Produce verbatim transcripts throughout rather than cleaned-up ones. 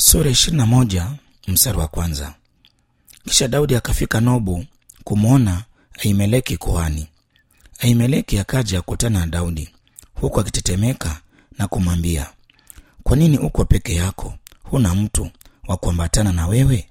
Sura ishirini na moja mstari wa kwanza. Kisha Daudi akafika Nobu kumwona Ahimeleki kuhani. Ahimeleki akaja kukutana na Daudi huku akitetemeka na kumwambia, kwa nini uko peke yako? Huna mtu wa kuambatana na wewe?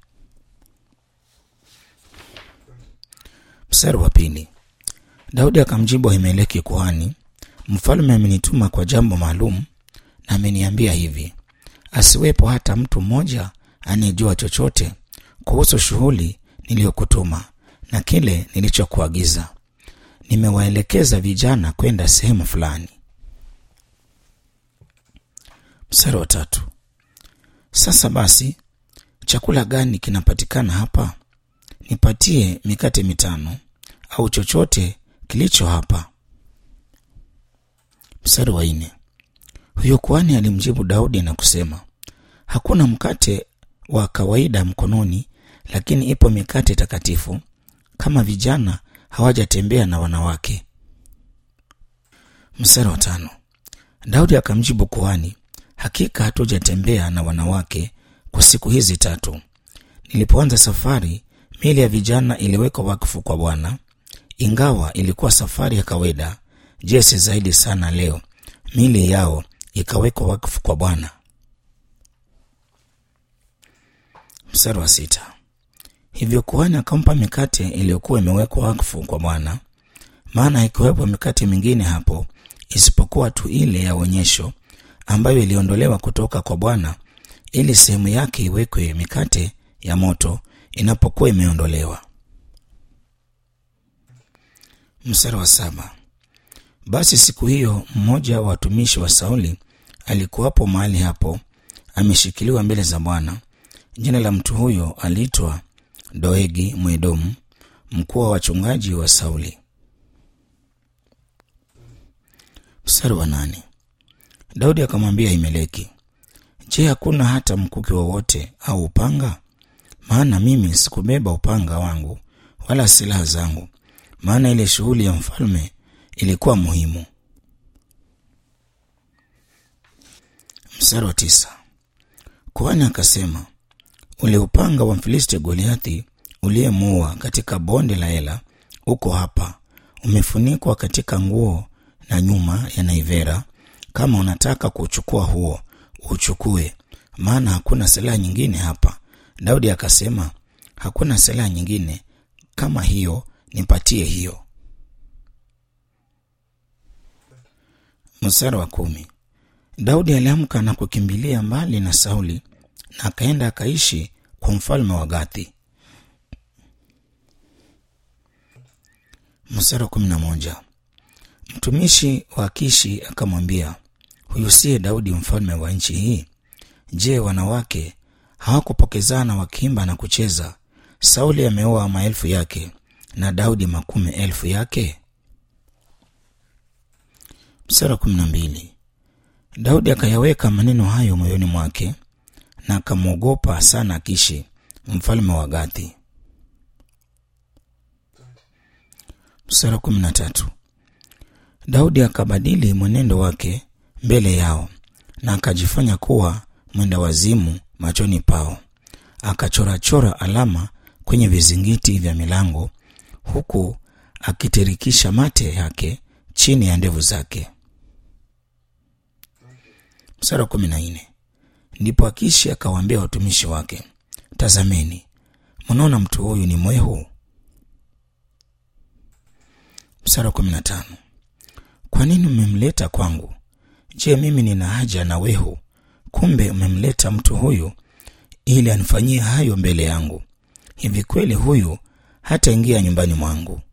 Mstari wa pili. Daudi akamjibu Ahimeleki kuhani, mfalme amenituma kwa jambo maalum na ameniambia hivi, asiwepo hata mtu mmoja anayejua chochote kuhusu shughuli niliyokutuma na kile nilichokuagiza. Nimewaelekeza vijana kwenda sehemu fulani. Mstari wa tatu. Sasa basi, chakula gani kinapatikana hapa? Nipatie mikate mitano au chochote kilicho hapa. Mstari wa nne. Huyo kuhani alimjibu Daudi na kusema, hakuna mkate wa kawaida mkononi, lakini ipo mikate takatifu, kama vijana hawajatembea na wanawake. Mstari wa tano. Daudi akamjibu kuhani, hakika hatujatembea na wanawake kwa siku hizi tatu. Nilipoanza safari, miili ya vijana iliwekwa wakfu kwa Bwana. Ingawa ilikuwa safari ya kawaida, je, si zaidi sana leo miili yao ikawekwa wakfu kwa Bwana? Mstari wa sita. Hivyo kuhani akampa mikate iliyokuwa imewekwa wakfu kwa Bwana, maana haikuwepo mikate mingine hapo isipokuwa tu ile ya onyesho ambayo iliondolewa kutoka kwa Bwana, ili sehemu yake iwekwe mikate ya moto inapokuwa imeondolewa. Mstari wa saba. Basi siku hiyo mmoja wa watumishi wa Sauli alikuwapo mahali hapo, ameshikiliwa mbele za Bwana. Jina la mtu huyo aliitwa Doegi Mwedomu, mkuu wa wachungaji wa Sauli. Mstari wa nane. Daudi akamwambia Ahimeleki, je, hakuna hata mkuki wowote au upanga? Maana mimi sikubeba upanga wangu wala silaha zangu, maana ile shughuli ya mfalme ilikuwa muhimu. Mstari wa tisa. Kuhani akasema, ule upanga wa Mfilisti Goliathi uliyemuua katika bonde la Ela uko hapa, umefunikwa katika nguo na nyuma ya naivera. Kama unataka kuchukua huo, uchukue, maana hakuna silaha nyingine hapa. Daudi akasema, hakuna silaha nyingine kama hiyo, nipatie hiyo. Mstari wa kumi. Daudi aliamka na kukimbilia mbali na Sauli na akaenda akaishi kwa mfalme wa Gathi. Mstari wa kumi na moja. Mtumishi wa Kishi akamwambia, huyu siye Daudi mfalme wa nchi hii? Je, wanawake hawakupokezana wakiimba na kucheza? Sauli ameoa maelfu yake na Daudi makumi elfu yake. Mstari wa kumi na mbili. Daudi akayaweka maneno hayo moyoni mwake na akamwogopa sana Kishi mfalme wa Gathi. Mstari wa kumi na tatu. Daudi akabadili mwenendo wake mbele yao na akajifanya kuwa mwenda wazimu machoni pao. Akachorachora alama kwenye vizingiti vya milango, huku akitirikisha mate yake chini ya ndevu zake. Mstari wa kumi na nne. Ndipo Akishi akawaambia watumishi wake, tazameni, mnaona mtu huyu ni mwehu? Mstari wa kumi na tano. Kwa nini mmemleta kwangu? Je, mimi nina haja na wehu? Kumbe mmemleta mtu huyu ili anifanyie hayo mbele yangu. Hivi kweli huyu hata ingia nyumbani mwangu?